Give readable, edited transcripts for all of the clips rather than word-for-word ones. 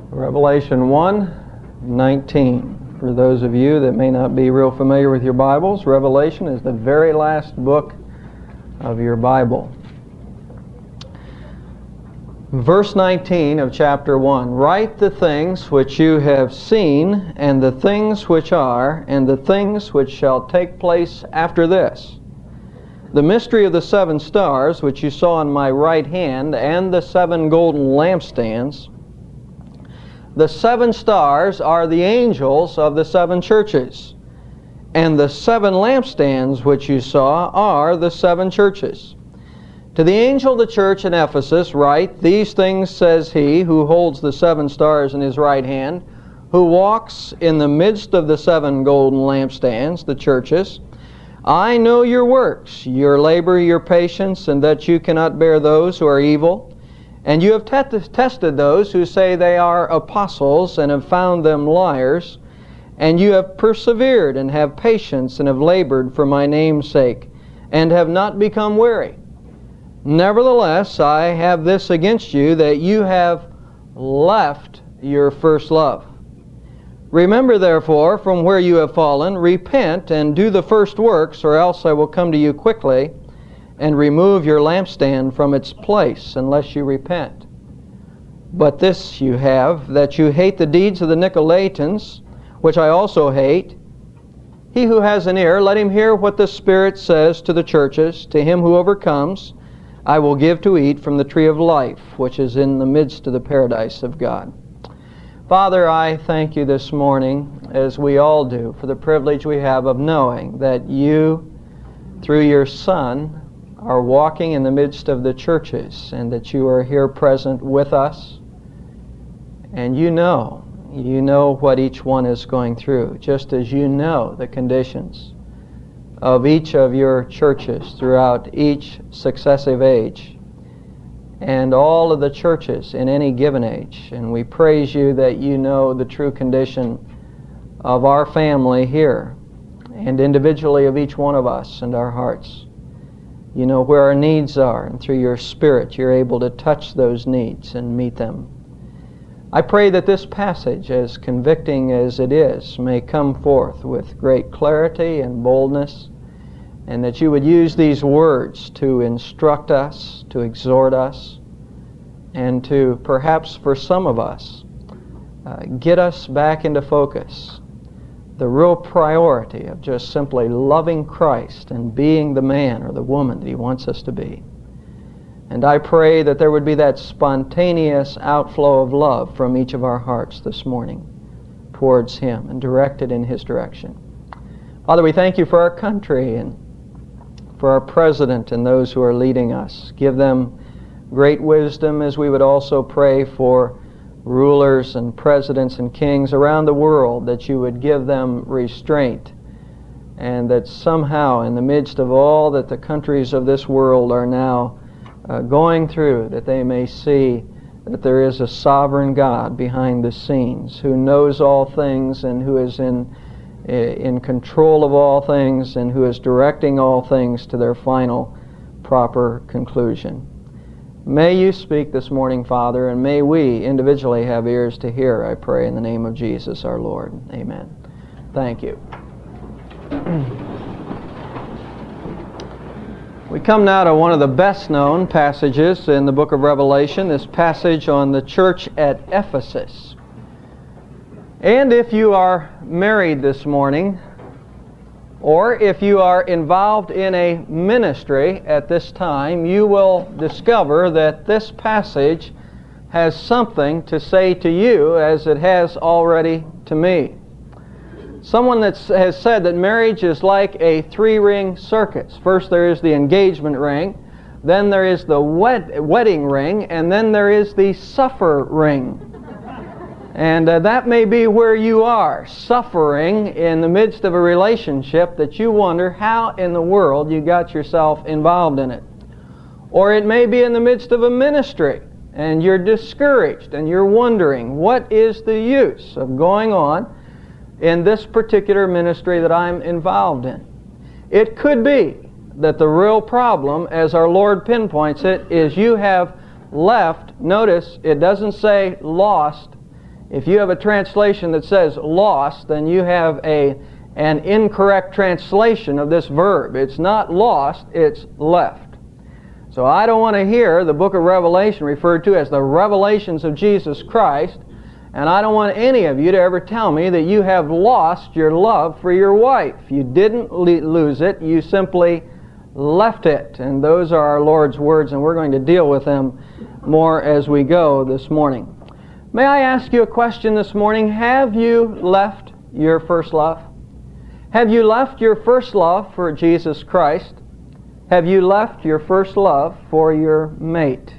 Revelation 1:19. For those of you that may not be real familiar with your Bibles, Revelation is the very last book of your Bible. Verse 19 of chapter 1. Write the things which you have seen, and the things which are, and the things which shall take place after this. The mystery of the 7 stars, which you saw in my right hand, and the 7 golden lampstands. The 7 stars are the angels of the 7 churches, and the 7 lampstands which you saw are the 7 churches. To the angel of the church in Ephesus write, These things says he who holds the 7 stars in his right hand, who walks in the midst of the 7 golden lampstands, the churches. I know your works, your labor, your patience, and that you cannot bear those who are evil. And you have tested those who say they are apostles, and have found them liars. And you have persevered, and have patience, and have labored for my name's sake, and have not become weary. Nevertheless, I have this against you, that you have left your first love. Remember, therefore, from where you have fallen, repent, and do the first works, or else I will come to you quickly, and remove your lampstand from its place, unless you repent. But this you have, that you hate the deeds of the Nicolaitans, which I also hate. He who has an ear, let him hear what the Spirit says to the churches. To him who overcomes, I will give to eat from the tree of life, which is in the midst of the paradise of God. Father, I thank you this morning, as we all do, for the privilege we have of knowing that you, through your Son, are walking in the midst of the churches, and that you are here present with us. And you know what each one is going through, just as you know the conditions of each of your churches throughout each successive age, and all of the churches in any given age. And we praise you that you know the true condition of our family here, and individually of each one of us and our hearts. You know where our needs are, and through your Spirit you're able to touch those needs and meet them. I pray that this passage, as convicting as it is, may come forth with great clarity and boldness, and that you would use these words to instruct us, to exhort us, and to, perhaps for some of us, get us back into focus. The real priority of just simply loving Christ and being the man or the woman that he wants us to be. And I pray that there would be that spontaneous outflow of love from each of our hearts this morning towards him and directed in his direction. Father, we thank you for our country and for our president and those who are leading us. Give them great wisdom, as we would also pray for rulers and presidents and kings around the world, that you would give them restraint, and that somehow in the midst of all that the countries of this world are now going through, that they may see that there is a sovereign God behind the scenes who knows all things, and who is in control of all things, and who is directing all things to their final proper conclusion. May you speak this morning, Father, and may we individually have ears to hear, I pray, in the name of Jesus our Lord. Amen. Thank you. We come now to one of the best-known passages in the book of Revelation, this passage on the church at Ephesus. And if you are married this morning, or if you are involved in a ministry at this time, you will discover that this passage has something to say to you, as it has already to me. Someone has said that marriage is like a 3-ring circus. First there is the engagement ring, then there is the wedding ring, and then there is the suffer ring. And that may be where you are, suffering in the midst of a relationship that you wonder how in the world you got yourself involved in it. Or it may be in the midst of a ministry, and you're discouraged, and you're wondering, what is the use of going on in this particular ministry that I'm involved in? It could be that the real problem, as our Lord pinpoints it, is you have left. Notice, it doesn't say lost. If you have a translation that says lost, then you have an incorrect translation of this verb. It's not lost, it's left. So I don't want to hear the book of Revelation referred to as the revelations of Jesus Christ, and I don't want any of you to ever tell me that you have lost your love for your wife. You didn't lose it, you simply left it. And those are our Lord's words, and we're going to deal with them more as we go this morning. May I ask you a question this morning? Have you left your first love? Have you left your first love for Jesus Christ? Have you left your first love for your mate?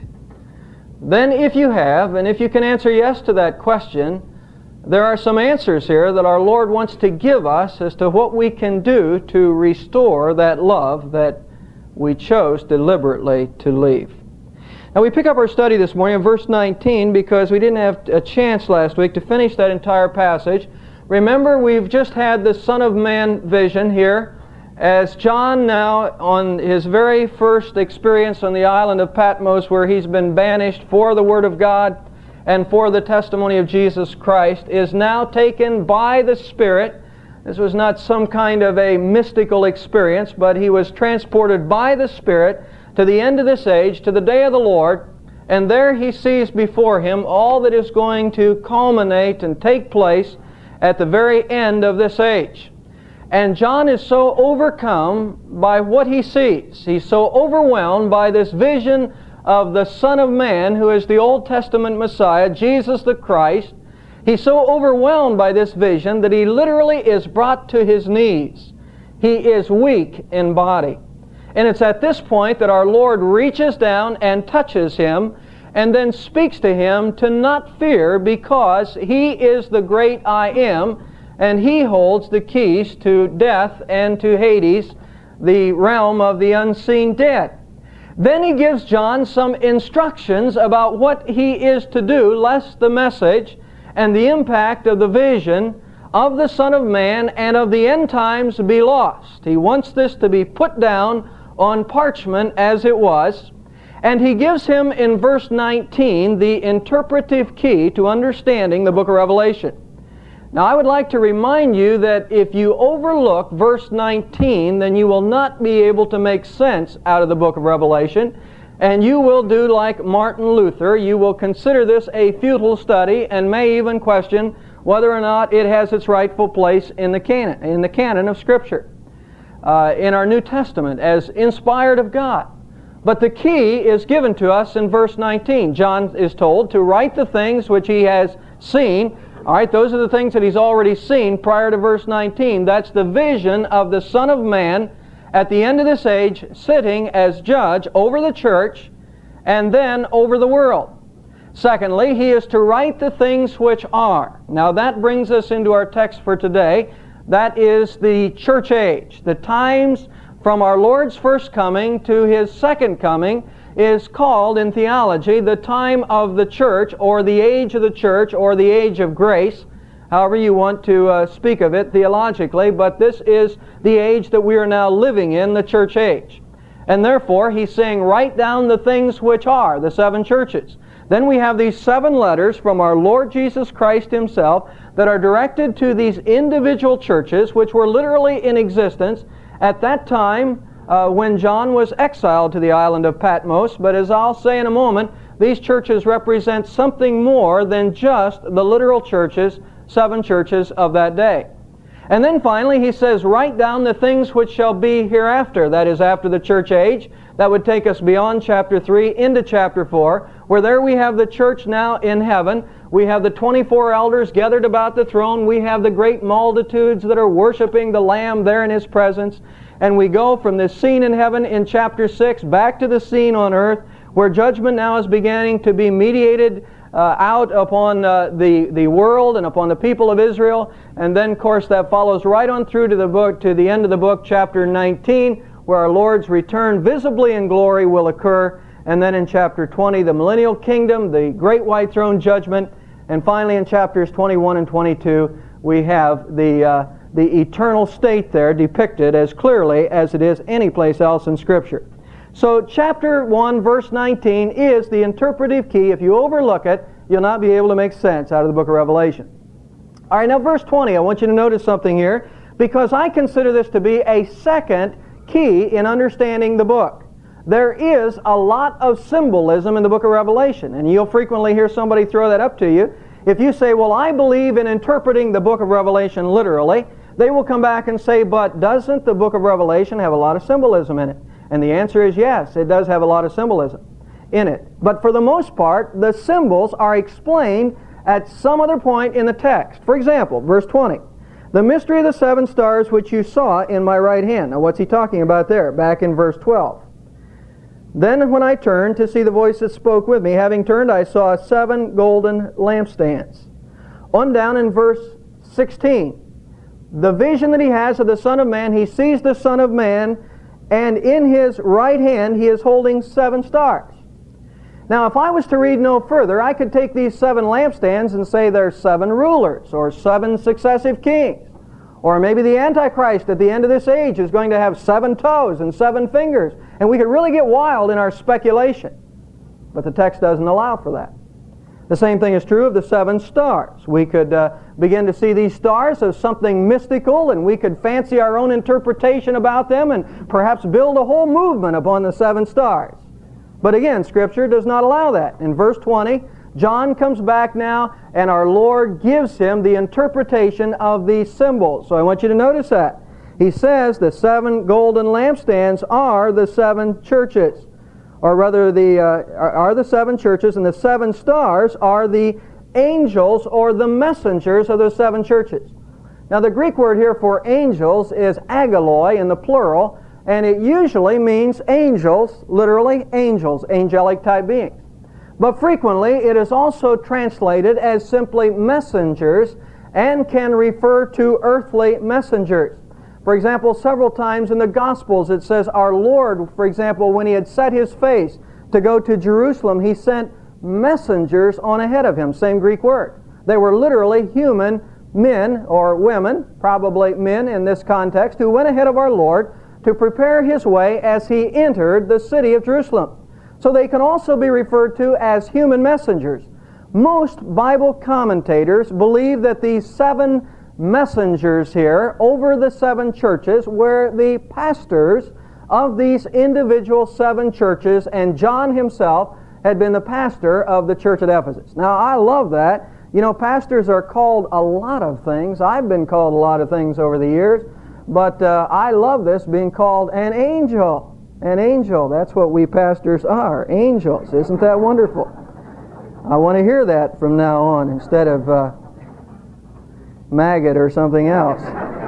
Then if you have, and if you can answer yes to that question, there are some answers here that our Lord wants to give us as to what we can do to restore that love that we chose deliberately to leave. Now we pick up our study this morning in verse 19 because we didn't have a chance last week to finish that entire passage. Remember, we've just had the Son of Man vision here, as John now, on his very first experience on the island of Patmos, where he's been banished for the Word of God and for the testimony of Jesus Christ, is now taken by the Spirit. This was not some kind of a mystical experience, but he was transported by the Spirit to the end of this age, to the day of the Lord, and there he sees before him all that is going to culminate and take place at the very end of this age. And John is so overcome by what he sees. He's so overwhelmed by this vision of the Son of Man, who is the Old Testament Messiah, Jesus the Christ. He's so overwhelmed by this vision that he literally is brought to his knees. He is weak in body. And it's at this point that our Lord reaches down and touches him and then speaks to him to not fear, because he is the great I Am, and he holds the keys to death and to Hades, the realm of the unseen dead. Then he gives John some instructions about what he is to do, lest the message and the impact of the vision of the Son of Man and of the end times be lost. He wants this to be put down on parchment as it was, and he gives him in verse 19 the interpretive key to understanding the book of Revelation. Now, I would like to remind you that if you overlook verse 19, then you will not be able to make sense out of the book of Revelation, and you will do like Martin Luther. You will consider this a futile study and may even question whether or not it has its rightful place in the canon of Scripture, in our New Testament as inspired of God. But the key is given to us in verse 19. John is told to write the things which he has seen. All right, those are the things that he's already seen prior to verse 19. That's the vision of the Son of Man at the end of this age, sitting as judge over the church and then over the world. Secondly, he is to write the things which are. Now that brings us into our text for today. That is the church age. The times from our Lord's first coming to his second coming is called in theology the time of the church, or the age of the church, or the age of grace, however you want to speak of it theologically, but this is the age that we are now living in, the church age. And therefore, he's saying, write down the things which are, the seven churches. Then we have these 7 letters from our Lord Jesus Christ himself that are directed to these individual churches, which were literally in existence at that time when John was exiled to the island of Patmos. But as I'll say in a moment, these churches represent something more than just the literal churches, 7 churches of that day. And then finally he says, write down the things which shall be hereafter. That is, after the church age. That would take us beyond chapter 3 into chapter 4, where there we have the church now in heaven. We have the 24 elders gathered about the throne. We have the great multitudes that are worshiping the Lamb there in his presence. And we go from this scene in heaven in chapter 6 back to the scene on earth, where judgment now is beginning to be mediated out upon the world and upon the people of Israel. And then, of course, that follows right on through to the end of the book, chapter 19, where our Lord's return visibly in glory will occur. And then in chapter 20, the millennial kingdom, the great white throne judgment. And finally in chapters 21 and 22, we have the eternal state there depicted as clearly as it is any place else in Scripture. So chapter 1, verse 19 is the interpretive key. If you overlook it, you'll not be able to make sense out of the book of Revelation. All right, now verse 20, I want you to notice something here, because I consider this to be a second key in understanding the book. There is a lot of symbolism in the book of Revelation, and you'll frequently hear somebody throw that up to you. If you say, well, I believe in interpreting the book of Revelation literally, they will come back and say, but doesn't the book of Revelation have a lot of symbolism in it? And the answer is yes, it does have a lot of symbolism in it. But for the most part, the symbols are explained at some other point in the text. For example, verse 20, the mystery of the 7 stars which you saw in my right hand. Now what's he talking about there? Back in verse 12. Then when I turned to see the voice that spoke with me, having turned, I saw 7 golden lampstands. On down in verse 16, the vision that he has of the Son of Man, he sees the Son of Man, and in his right hand he is holding 7 stars. Now if I was to read no further, I could take these 7 lampstands and say there's 7 rulers, or 7 successive kings. Or maybe the Antichrist at the end of this age is going to have 7 toes and 7 fingers. And we could really get wild in our speculation. But the text doesn't allow for that. The same thing is true of the 7 stars. We could begin to see these stars as something mystical, and we could fancy our own interpretation about them and perhaps build a whole movement upon the 7 stars. But again, Scripture does not allow that. In verse 20, John comes back now, and our Lord gives him the interpretation of these symbols. So I want you to notice that. He says the 7 golden lampstands are the 7 churches, or rather are the 7 churches, and the 7 stars are the angels or the messengers of those 7 churches. Now the Greek word here for angels is agaloi in the plural, and it usually means angels, literally angels, angelic type beings. But frequently it is also translated as simply messengers and can refer to earthly messengers. For example, several times in the Gospels it says our Lord, for example, when he had set his face to go to Jerusalem, he sent messengers on ahead of him. Same Greek word. They were literally human men or women, probably men in this context, who went ahead of our Lord to prepare his way as he entered the city of Jerusalem. So they can also be referred to as human messengers. Most Bible commentators believe that these 7 messengers here over the 7 churches were the pastors of these individual 7 churches, and John himself had been the pastor of the church at Ephesus. Now I love that. You know, pastors are called a lot of things. I've been called a lot of things over the years, but I love this, being called an angel. An angel, that's what we pastors are, angels. Isn't that wonderful? I want to hear that from now on instead of maggot or something else.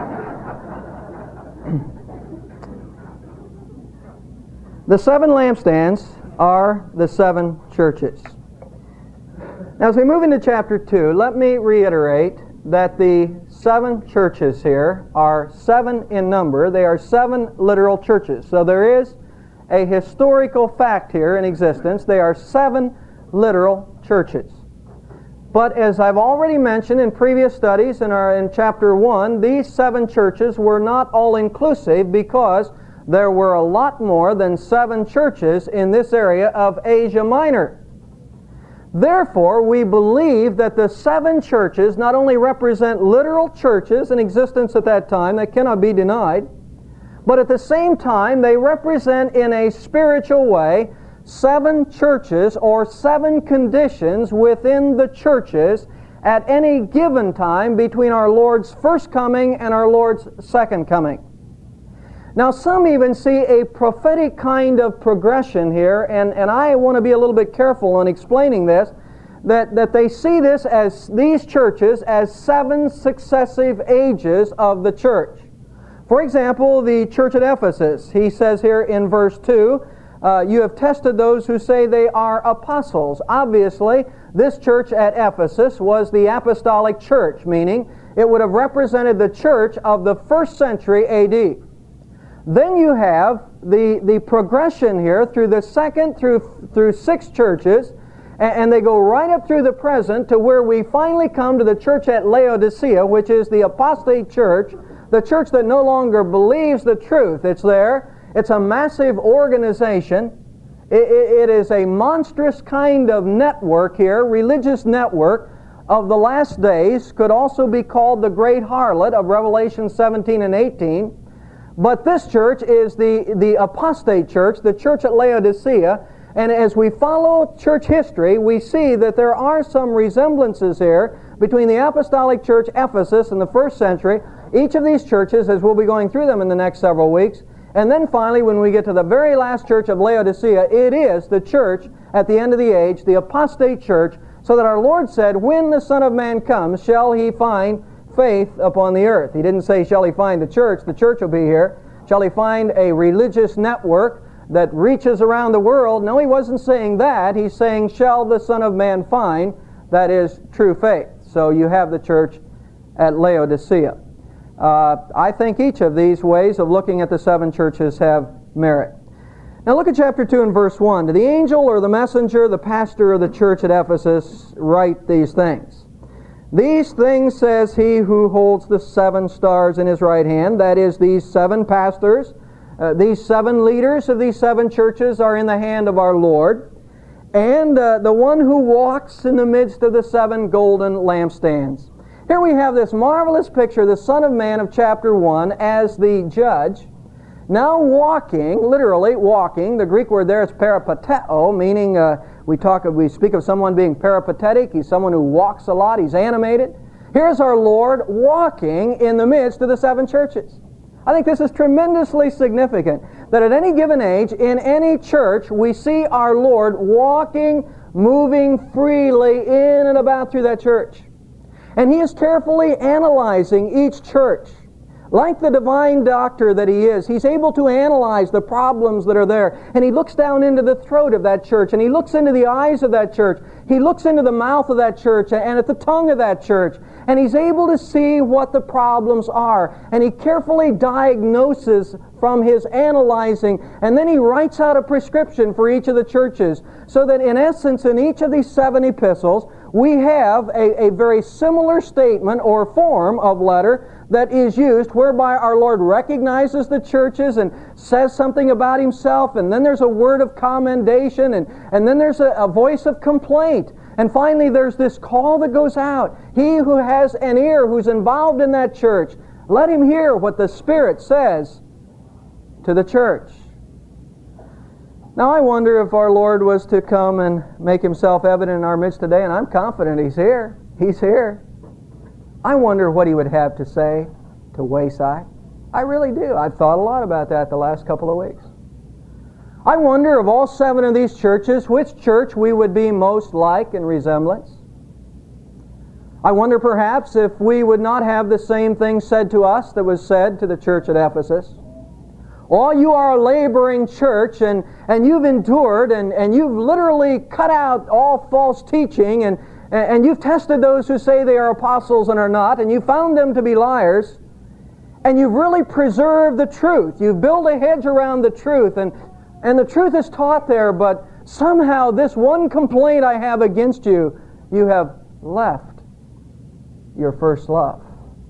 The 7 lampstands are the 7 churches. Now as we move into chapter 2, let me reiterate that the 7 churches here are 7 in number. They are 7 literal churches. So there is a historical fact here in existence. They are 7 literal churches. But as I've already mentioned in previous studies in chapter 1, these 7 churches were not all-inclusive because there were a lot more than 7 churches in this area of Asia Minor. Therefore, we believe that the 7 churches not only represent literal churches in existence at that time that cannot be denied, but at the same time they represent in a spiritual way 7 churches or 7 conditions within the churches at any given time between our Lord's first coming and our Lord's second coming. Now some even see a prophetic kind of progression here, and I want to be a little bit careful in explaining this, that they see this as these churches as 7 successive ages of the church. For example, the church at Ephesus, he says here in verse 2, you have tested those who say they are apostles. Obviously, this church at Ephesus was the apostolic church, meaning it would have represented the church of the 1st century A.D. Then you have the progression here through the 2nd through 6 churches, and they go right up through the present to where we finally come to the church at Laodicea, which is the apostate church, the church that no longer believes the truth. It's there. It's a massive organization, It is a monstrous kind of network here, religious network of the last days, could also be called the great harlot of Revelation 17 and 18. But this church is the apostate church, the church at Laodicea. And as we follow church history, we see that there are some resemblances here between the apostolic church Ephesus in the first century, each of these churches, as we'll be going through them in the next several weeks, and then finally when we get to the very last church of Laodicea, it is the church at the end of the age, the apostate church, so that our Lord said, when the Son of Man comes, shall he find faith upon the earth. He didn't say, shall he find the church will be here. Shall he find a religious network that reaches around the world? No, he wasn't saying that. He's saying, shall the Son of Man find, that is, true faith. So you have the church at Laodicea. I think each of these ways of looking at the seven churches have merit. Now look at chapter 2 and verse 1. To the angel or the messenger, the pastor of the church at Ephesus, write these things. These things says he who holds the 7 stars in his right hand, that is, these 7 pastors, these 7 leaders of these 7 churches are in the hand of our Lord, and the one who walks in the midst of the 7 golden lampstands. Here we have this marvelous picture, the Son of Man of chapter 1 as the judge, now walking, literally walking. The Greek word there is peripateo, meaning we speak of someone being peripatetic. He's someone who walks a lot. He's animated. Here's our Lord walking in the midst of the 7 churches. I think this is tremendously significant, that at any given age, in any church, we see our Lord walking, moving freely in and about through that church. And he is carefully analyzing each church. Like the divine doctor that he is, he's able to analyze the problems that are there. And he looks down into the throat of that church, and he looks into the eyes of that church. He looks into the mouth of that church and at the tongue of that church. And he's able to see what the problems are. And he carefully diagnoses from his analyzing, and then he writes out a prescription for each of the churches. So that in essence, in each of these 7 epistles, we have a very similar statement or form of letter that is used, whereby our Lord recognizes the churches and says something about himself, and then there's a word of commendation, and then there's a voice of complaint. And finally there's this call that goes out. He who has an ear, who's involved in that church, let him hear what the Spirit says to the church. Now I wonder if our Lord was to come and make himself evident in our midst today, and I'm confident he's here. He's here. I wonder what he would have to say to Wayside. I really do. I've thought a lot about that the last couple of weeks. I wonder of all 7 of these churches, which church we would be most like in resemblance. I wonder perhaps if we would not have the same thing said to us that was said to the church at Ephesus. Oh, you are a laboring church, and you've endured, and you've literally cut out all false teaching, and you've tested those who say they are apostles and are not, and you found them to be liars, and you've really preserved the truth. You've built a hedge around the truth, and the truth is taught there, but somehow this one complaint I have against you, you have left your first love.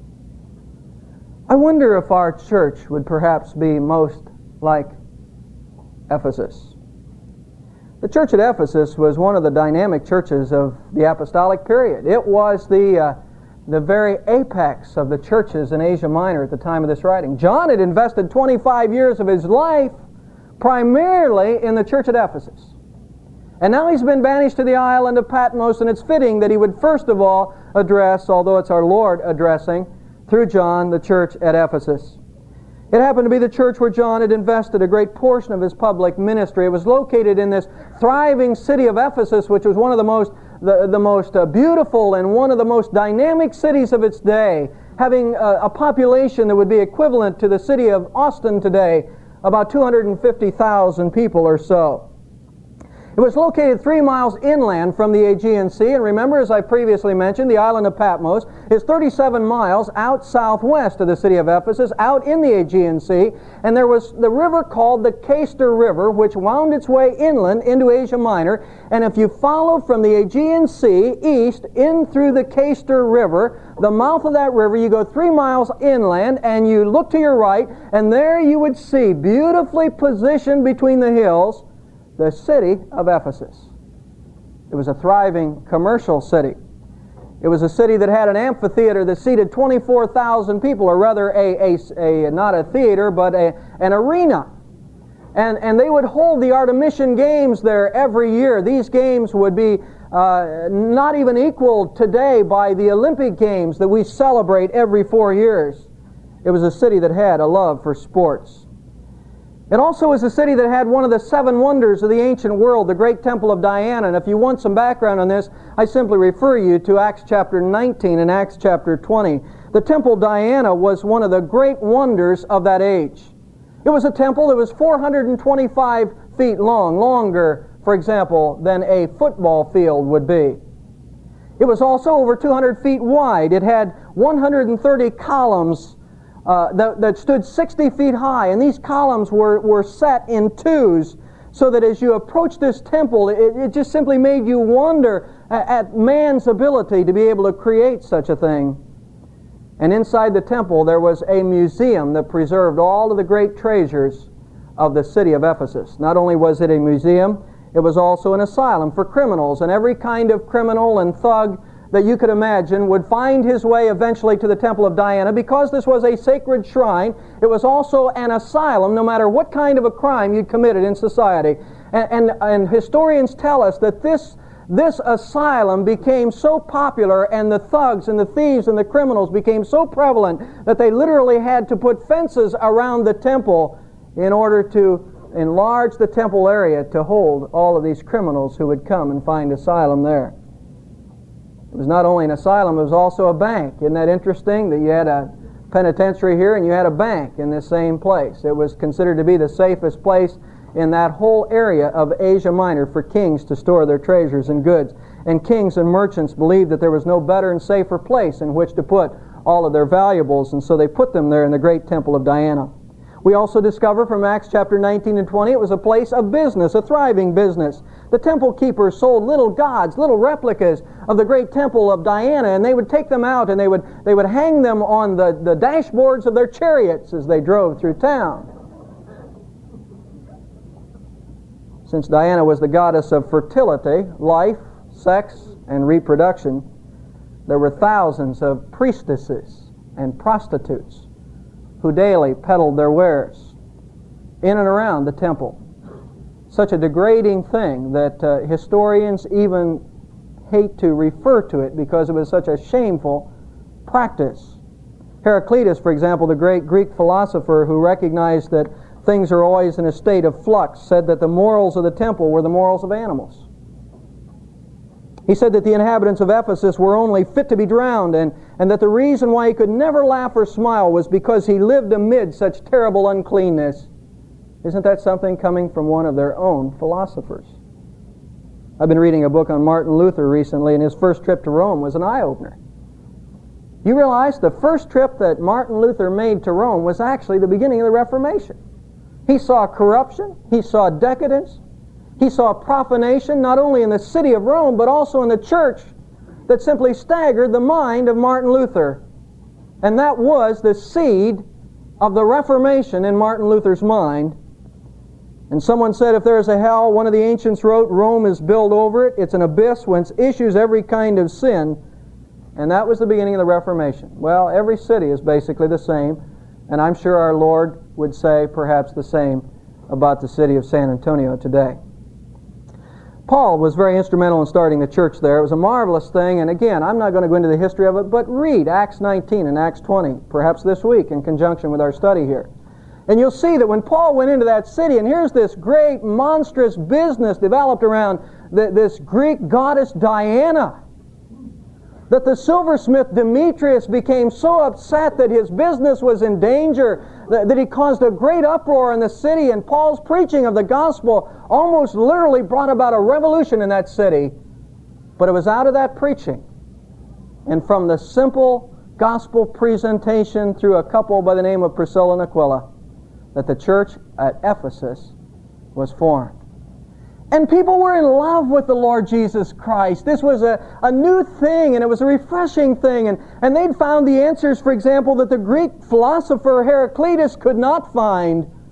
I wonder if our church would perhaps be most like Ephesus. The church at Ephesus was one of the dynamic churches of the apostolic period. It was the very apex of the churches in Asia Minor at the time of this writing. John had invested 25 years of his life primarily in the church at Ephesus. And now he's been banished to the island of Patmos, and it's fitting that he would first of all address, although it's our Lord addressing, through John, the church at Ephesus. It happened to be the church where John had invested a great portion of his public ministry. It was located in this thriving city of Ephesus, which was one of the most beautiful and one of the most dynamic cities of its day, having a population that would be equivalent to the city of Austin today, about 250,000 people or so. It was located 3 miles inland from the Aegean Sea, and remember, as I previously mentioned, the island of Patmos is 37 miles out southwest of the city of Ephesus, out in the Aegean Sea, and there was the river called the Cayster River, which wound its way inland into Asia Minor, and if you follow from the Aegean Sea east in through the Cayster River, the mouth of that river, you go 3 miles inland, and you look to your right, and there you would see, beautifully positioned between the hills, the city of Ephesus. It was a thriving commercial city. It was a city that had an amphitheater that seated 24,000 people, or rather not a theater, but an arena. And they would hold the Artemision Games there every year. These games would be not even equaled today by the Olympic Games that we celebrate every 4 years. It was a city that had a love for sports. It also was a city that had one of the 7 wonders of the ancient world, the great Temple of Diana. And if you want some background on this, I simply refer you to Acts chapter 19 and Acts chapter 20. The Temple of Diana was one of the great wonders of that age. It was a temple that was 425 feet long, longer, for example, than a football field would be. It was also over 200 feet wide. It had 130 columns that stood 60 feet high, and these columns were set in twos, so that as you approached this temple, it just simply made you wonder at man's ability to be able to create such a thing. And inside the temple there was a museum that preserved all of the great treasures of the city of Ephesus. Not only was it a museum, it was also an asylum for criminals, and every kind of criminal and thug that you could imagine would find his way eventually to the Temple of Diana. Because this was a sacred shrine, it was also an asylum no matter what kind of a crime you'd committed in society. And historians tell us that this asylum became so popular, and the thugs and the thieves and the criminals became so prevalent, that they literally had to put fences around the temple in order to enlarge the temple area to hold all of these criminals who would come and find asylum there. It was not only an asylum, it was also a bank. Isn't that interesting that you had a penitentiary here and you had a bank in this same place? It was considered to be the safest place in that whole area of Asia Minor for kings to store their treasures and goods. And kings and merchants believed that there was no better and safer place in which to put all of their valuables, and so they put them there in the great Temple of Diana. We also discover from Acts chapter 19 and 20, it was a place of business, a thriving business. The temple keepers sold little gods, little replicas of the great Temple of Diana, and they would take them out and they would hang them on the dashboards of their chariots as they drove through town. Since Diana was the goddess of fertility, life, sex, and reproduction, there were thousands of priestesses and prostitutes who daily peddled their wares in and around the temple. Such a degrading thing that historians even hate to refer to it because it was such a shameful practice. Heraclitus, for example, the great Greek philosopher who recognized that things are always in a state of flux, said that the morals of the temple were the morals of animals. He said that the inhabitants of Ephesus were only fit to be drowned, and that the reason why he could never laugh or smile was because he lived amid such terrible uncleanness. Isn't that something coming from one of their own philosophers? I've been reading a book on Martin Luther recently, and his first trip to Rome was an eye-opener. You realize the first trip that Martin Luther made to Rome was actually the beginning of the Reformation. He saw corruption, he saw decadence, he saw profanation not only in the city of Rome, but also in the church, that simply staggered the mind of Martin Luther. And that was the seed of the Reformation in Martin Luther's mind. And someone said, if there is a hell, one of the ancients wrote, Rome is built over it. It's an abyss whence issues every kind of sin. And that was the beginning of the Reformation. Well, every city is basically the same, and I'm sure our Lord would say perhaps the same about the city of San Antonio today. Paul was very instrumental in starting the church there. It was a marvelous thing, and again, I'm not going to go into the history of it, but read Acts 19 and Acts 20, perhaps this week in conjunction with our study here. And you'll see that when Paul went into that city, and here's this great, monstrous business developed around this Greek goddess Diana, that the silversmith Demetrius became so upset that his business was in danger that he caused a great uproar in the city, and Paul's preaching of the gospel almost literally brought about a revolution in that city. But it was out of that preaching and from the simple gospel presentation through a couple by the name of Priscilla and Aquila that the church at Ephesus was formed. And people were in love with the Lord Jesus Christ. This was a new thing, and it was a refreshing thing. And they'd found the answers, for example, that the Greek philosopher Heraclitus could not find.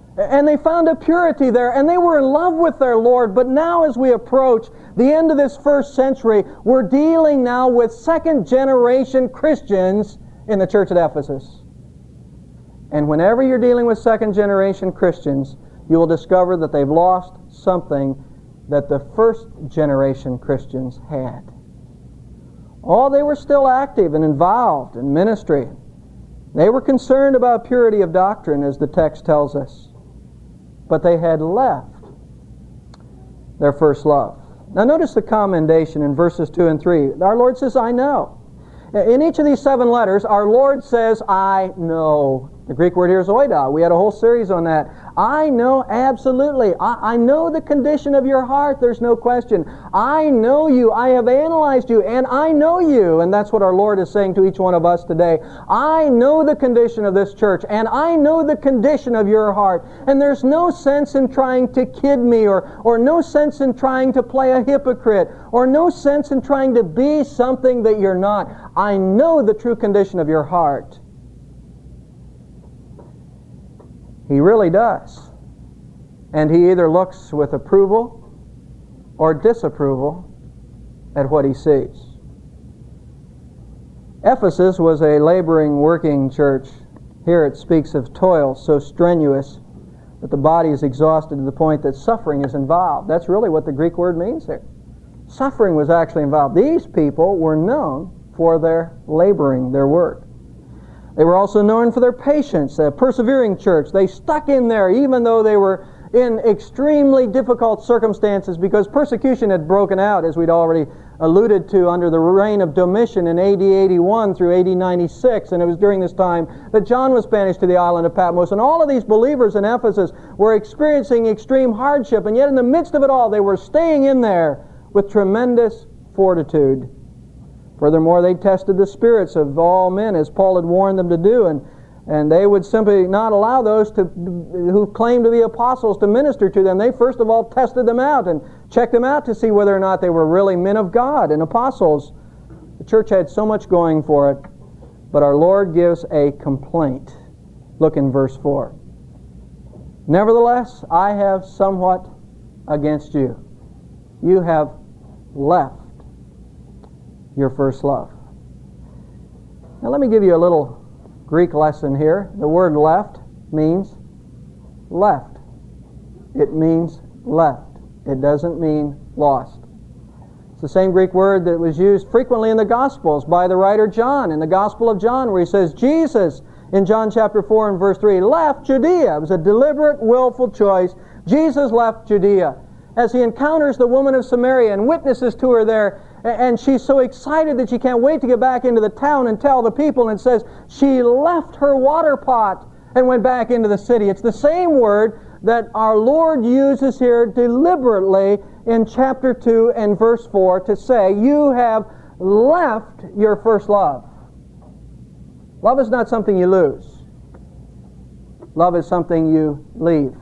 And they found a purity there, and they were in love with their Lord. But now as we approach the end of this first century, we're dealing now with second-generation Christians in the church at Ephesus. And whenever you're dealing with second-generation Christians, you will discover that they've lost something that the first-generation Christians had. Oh, they were still active and involved in ministry. They were concerned about purity of doctrine, as the text tells us. But they had left their first love. Now notice the commendation in verses 2 and 3. Our Lord says, I know. In each of these 7 letters, our Lord says, I know. The Greek word here is oida. We had a whole series on that. I know absolutely. I know the condition of your heart. There's no question. I know you. I have analyzed you, and I know you. And that's what our Lord is saying to each one of us today. I know the condition of this church, and I know the condition of your heart. And there's no sense in trying to kid me, or no sense in trying to play a hypocrite, or no sense in trying to be something that you're not. I know the true condition of your heart. He really does. And he either looks with approval or disapproval at what he sees. Ephesus was a laboring, working church. Here it speaks of toil so strenuous that the body is exhausted to the point that suffering is involved. That's really what the Greek word means here. Suffering was actually involved. These people were known for their laboring, their work. They were also known for their patience, a persevering church. They stuck in there even though they were in extremely difficult circumstances because persecution had broken out, as we'd already alluded to, under the reign of Domitian in AD 81 through AD 96. And it was during this time that John was banished to the island of Patmos. And all of these believers in Ephesus were experiencing extreme hardship. And yet in the midst of it all, they were staying in there with tremendous fortitude. Furthermore, they tested the spirits of all men, as Paul had warned them to do, and they would simply not allow those who claimed to be apostles to minister to them. They first of all tested them out and checked them out to see whether or not they were really men of God and apostles. The church had so much going for it, but our Lord gives a complaint. Look in verse 4. Nevertheless, I have somewhat against you. You have left your first love. Now let me give you a little Greek lesson here. The word left means left. It means left. It doesn't mean lost. It's the same Greek word that was used frequently in the Gospels by the writer John, in the Gospel of John, where he says, Jesus, in John chapter 4 and verse 3, left Judea. It was a deliberate, willful choice. Jesus left Judea. As he encounters the woman of Samaria and witnesses to her there, and she's so excited that she can't wait to get back into the town and tell the people, and says she left her water pot and went back into the city. It's the same word that our Lord uses here deliberately in chapter 2 and verse 4 to say, you have left your first love. Love is not something you lose. Love is something you leave.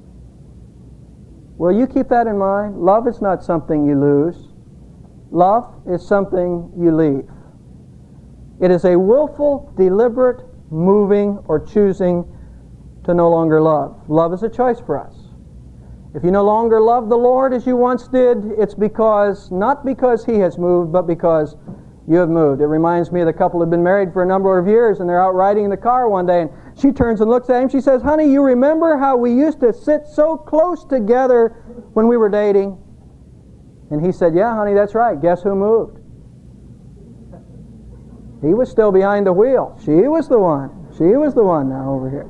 Will you keep that in mind? Love is not something you lose. Love is something you leave. It is a willful, deliberate moving or choosing to no longer love. Love is a choice for us. If you no longer love the Lord as you once did, it's not because He has moved, but because you have moved. It reminds me of the couple who had been married for a number of years, and they're out riding in the car one day, and she turns and looks at him. She says, honey, you remember how we used to sit so close together when we were dating? And he said, yeah, honey, that's right. Guess who moved? He was still behind the wheel. She was the one. She was the one now over here.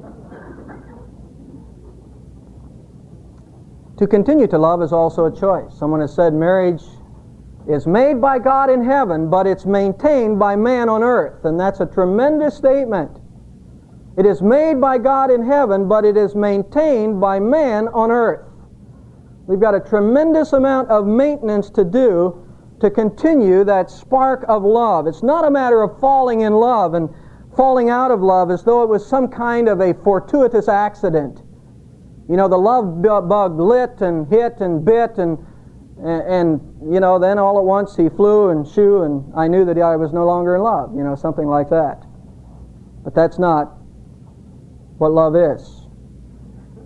To continue to love is also a choice. Someone has said marriage is made by God in heaven, but it's maintained by man on earth. And that's a tremendous statement. It is made by God in heaven, but it is maintained by man on earth. We've got a tremendous amount of maintenance to do to continue that spark of love. It's not a matter of falling in love and falling out of love as though it was some kind of a fortuitous accident. You know, the love bug lit and hit and bit and you know, then all at once he flew and shoo, and I knew that I was no longer in love, you know, something like that. But that's not what love is.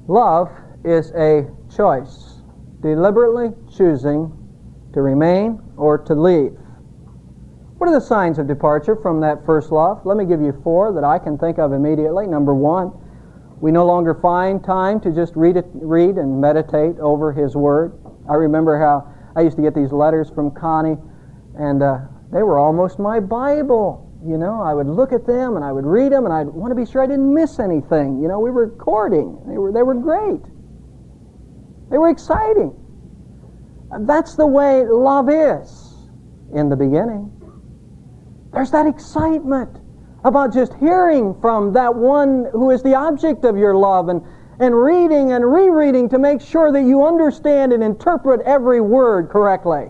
Love is a choice, deliberately choosing to remain or to leave. What are the signs of departure from that first love? Let me give you 4 that I can think of immediately. Number 1, we no longer find time to just read and meditate over His Word. I remember how I used to get these letters from Connie, and they were almost my Bible. You know, I would look at them and I would read them, and I'd want to be sure I didn't miss anything. You know, we were courting. They were great. They were exciting. That's the way love is in the beginning. There's that excitement about just hearing from that one who is the object of your love, and reading and rereading to make sure that you understand and interpret every word correctly.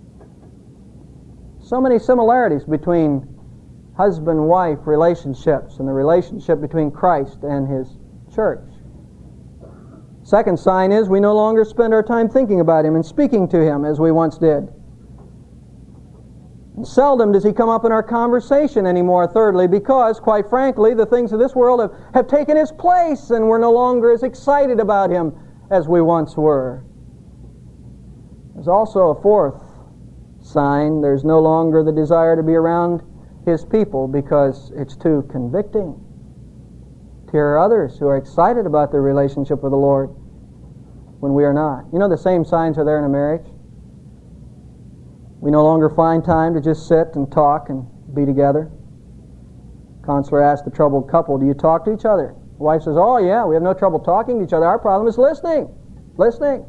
So many similarities between husband-wife relationships and the relationship between Christ and His church. Second sign is we no longer spend our time thinking about Him and speaking to Him as we once did. And seldom does He come up in our conversation anymore, thirdly, because, quite frankly, the things of this world have taken His place, and we're no longer as excited about Him as we once were. There's also a fourth sign. There's no longer the desire to be around His people because it's too convicting to hear others who are excited about their relationship with the Lord when we are not. You know, the same signs are there in a marriage. We no longer find time to just sit and talk and be together. Counselor asked the troubled couple, do you talk to each other? The wife says, oh yeah, we have no trouble talking to each other. Our problem is listening. Listening.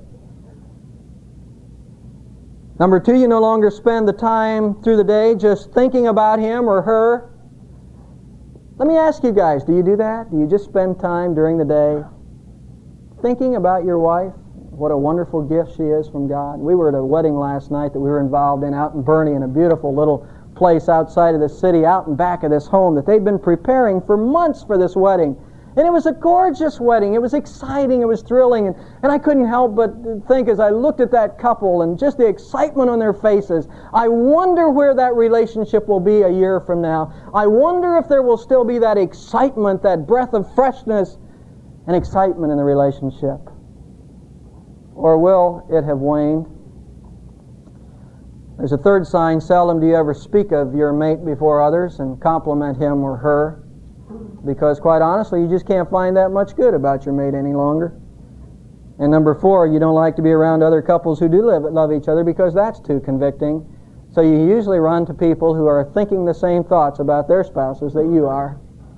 Number 2, you no longer spend the time through the day just thinking about him or her. Let me ask you guys, do you do that? Do you just spend time during the day thinking about your wife? What a wonderful gift she is from God. We were at a wedding last night that we were involved in out in Bernie, in a beautiful little place outside of the city, out and back of this home that they'd been preparing for months for this wedding. And it was a gorgeous wedding. It was exciting. It was thrilling. And I couldn't help but think as I looked at that couple and just the excitement on their faces, I wonder where that relationship will be a year from now. I wonder if there will still be that excitement, that breath of freshness and excitement in the relationship. Or will it have waned? There's a third sign. Seldom do you ever speak of your mate before others and compliment him or her, because quite honestly, you just can't find that much good about your mate any longer. And number 4, you don't like to be around other couples who do love each other because that's too convicting. So you usually run to people who are thinking the same thoughts about their spouses that you are.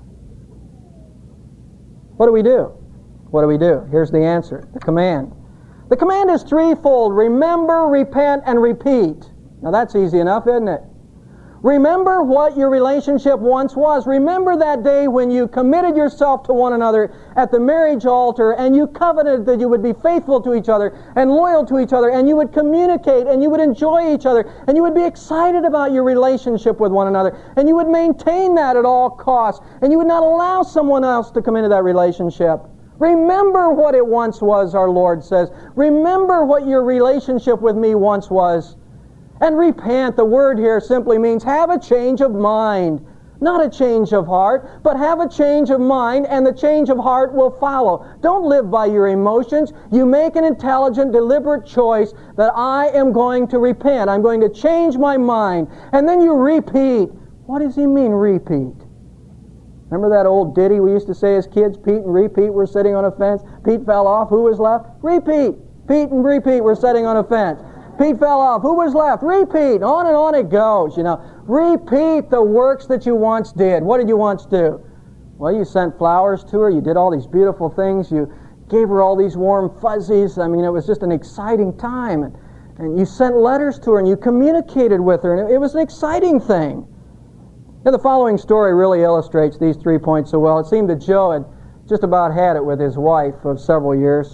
What do we do? What do we do? Here's the answer. The command. The command is threefold. Remember, repent, and repeat. Now that's easy enough, isn't it? Remember what your relationship once was. Remember that day when you committed yourself to one another at the marriage altar and you covenanted that you would be faithful to each other and loyal to each other, and you would communicate and you would enjoy each other and you would be excited about your relationship with one another, and you would maintain that at all costs, and you would not allow someone else to come into that relationship. Remember what it once was, our Lord says. Remember what your relationship with me once was. And repent, the word here simply means have a change of mind. Not a change of heart, but have a change of mind, and the change of heart will follow. Don't live by your emotions. You make an intelligent, deliberate choice that I am going to repent. I'm going to change my mind. And then you repeat. What does he mean, repeat? Remember that old ditty we used to say as kids? Pete and repeat were sitting on a fence. Pete fell off. Who was left? Repeat. Pete and repeat were sitting on a fence. Pete fell off. Who was left? Repeat. On and on it goes, you know. Repeat the works that you once did. What did you once do? Well, you sent flowers to her. You did all these beautiful things. You gave her all these warm fuzzies. I mean, it was just an exciting time. And you sent letters to her and you communicated with her. And it was an exciting thing. Now, the following story really illustrates these 3 points so well. It seemed that Joe had just about had it with his wife of several years.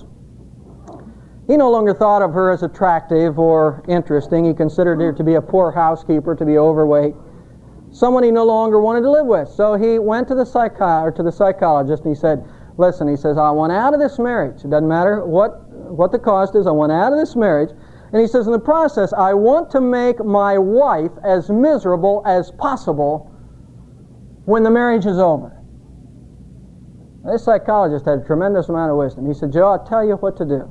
He no longer thought of her as attractive or interesting. He considered her to be a poor housekeeper, to be overweight, someone he no longer wanted to live with. So he went to the psychologist and he said, listen, he says, I want out of this marriage. It doesn't matter what the cost is. I want out of this marriage. And he says, in the process, I want to make my wife as miserable as possible when the marriage is over. This psychologist had a tremendous amount of wisdom. He said, Joe, I'll tell you what to do.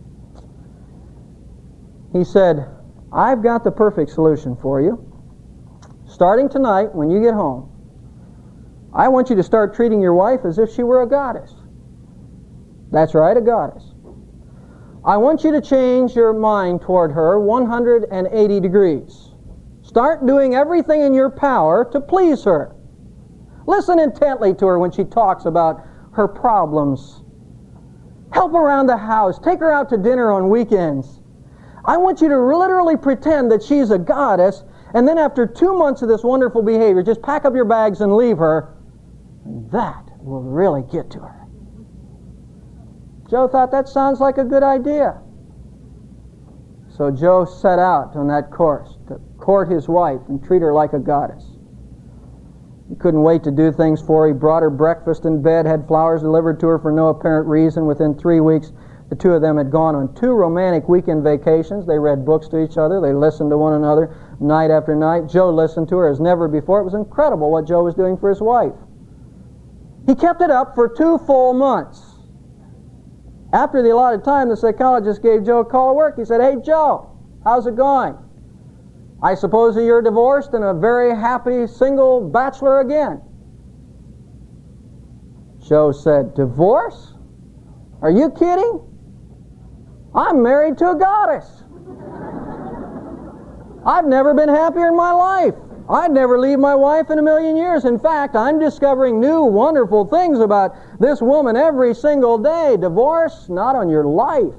He said, I've got the perfect solution for you. Starting tonight, when you get home, I want you to start treating your wife as if she were a goddess. That's right, a goddess. I want you to change your mind toward her 180 degrees. Start doing everything in your power to please her. Listen intently to her when she talks about her problems. Help her around the house. Take her out to dinner on weekends. I want you to literally pretend that she's a goddess, and then after 2 months of this wonderful behavior, just pack up your bags and leave her. And that will really get to her. Joe thought that sounds like a good idea. So Joe set out on that course to court his wife and treat her like a goddess. He couldn't wait to do things for her. He brought her breakfast in bed, had flowers delivered to her for no apparent reason. Within 3 weeks, the two of them had gone on 2 romantic weekend vacations. They read books to each other. They listened to one another night after night. Joe listened to her as never before. It was incredible what Joe was doing for his wife. He kept it up for 2 full months. After the allotted time, the psychologist gave Joe a call at work. He said, Hey, Joe, how's it going? I suppose that you're divorced and a very happy single bachelor again. Joe said, Divorce? Are you kidding? I'm married to a goddess. I've never been happier in my life. I'd never leave my wife in a million years. In fact, I'm discovering new wonderful things about this woman every single day. Divorce? Not on your life.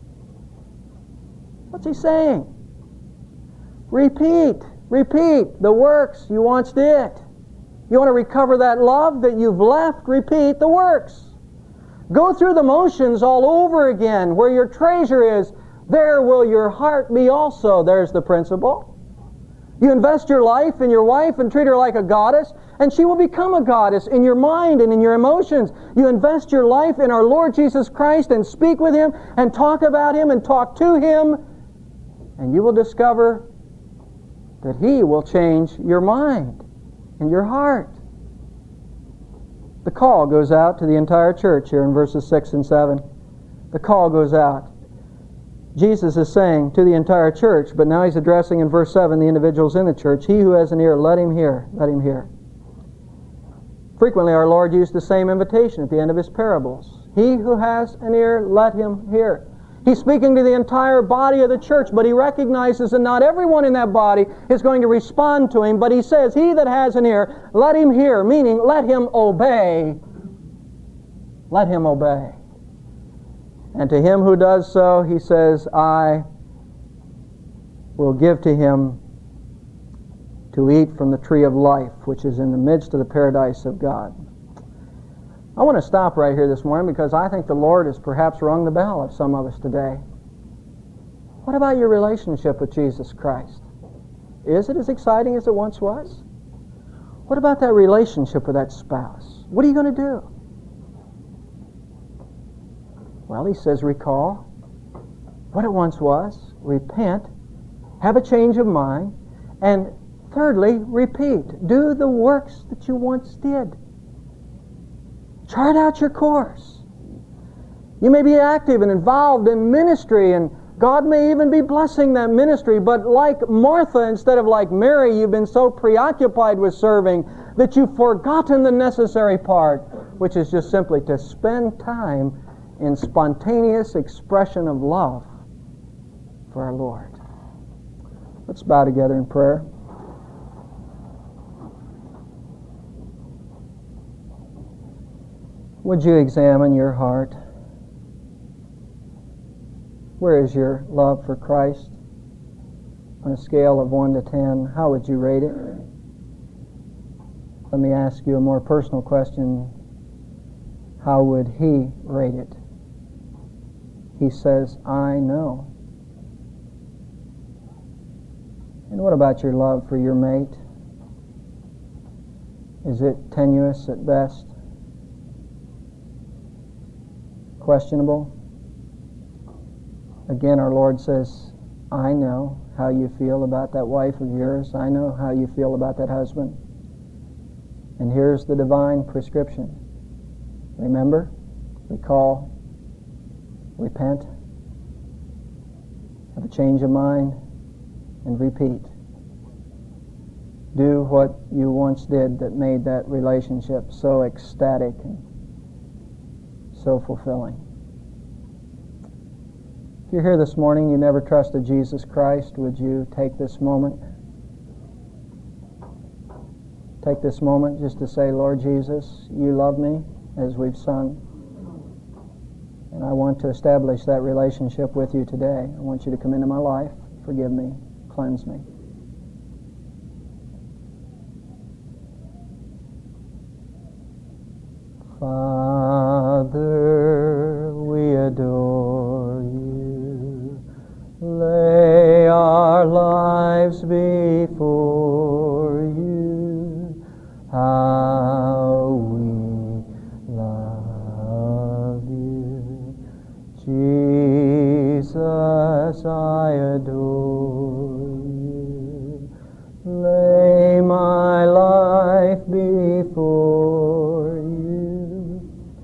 What's he saying? Repeat the works you once did. You want to recover that love that you've left? Repeat the works. Go through the motions all over again. Where your treasure is, there will your heart be also. There's the principle. You invest your life in your wife and treat her like a goddess, and she will become a goddess in your mind and in your emotions. You invest your life in our Lord Jesus Christ and speak with Him and talk about Him and talk to Him, and you will discover that He will change your mind and your heart. The call goes out to the entire church here in verses 6 and 7. The call goes out. Jesus is saying to the entire church, but now He's addressing in verse 7 the individuals in the church. He who has an ear, let him hear. Let him hear. Frequently our Lord used the same invitation at the end of His parables. He who has an ear, let him hear. He's speaking to the entire body of the church, but He recognizes that not everyone in that body is going to respond to Him, but He says, he that has an ear, let him hear, meaning let him obey. Let him obey. And to him who does so, He says, I will give to him to eat from the tree of life, which is in the midst of the paradise of God. I want to stop right here this morning because I think the Lord has perhaps rung the bell of some of us today. What about your relationship with Jesus Christ? Is it as exciting as it once was? What about that relationship with that spouse? What are you going to do? Well, He says, recall what it once was, repent, have a change of mind, and thirdly, repeat. Do the works that you once did. Chart out your course. You may be active and involved in ministry, and God may even be blessing that ministry, but like Martha, instead of like Mary, you've been so preoccupied with serving that you've forgotten the necessary part, which is just simply to spend time in spontaneous expression of love for our Lord. Let's bow together in prayer. Would you examine your heart? Where is your love for Christ? On a scale of 1 to 10, how would you rate it? Let me ask you a more personal question. How would He rate it? He says, I know. And what about your love for your mate? Is it tenuous at best? Questionable? Again, our Lord says, I know how you feel about that wife of yours. I know how you feel about that husband. And here's the divine prescription. Remember, recall, repent, have a change of mind, and repeat. Do what you once did that made that relationship so ecstatic and so fulfilling. If you're here this morning, you never trusted Jesus Christ, would you take this moment? Take this moment just to say, Lord Jesus, you love me, as we've sung. And I want to establish that relationship with you today. I want you to come into my life, forgive me, cleanse me. Father, we adore you. Lay our lives before you. How we love you. Jesus, I adore you. Lay my life before you.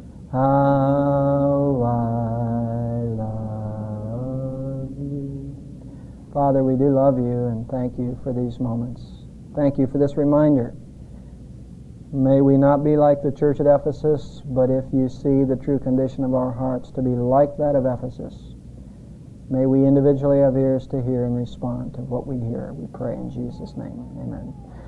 How I love you. Father, we do love you and thank you for these moments. Thank you for this reminder. May we not be like the church at Ephesus, but if you see the true condition of our hearts to be like that of Ephesus, may we individually have ears to hear and respond to what we hear. We pray in Jesus' name. Amen.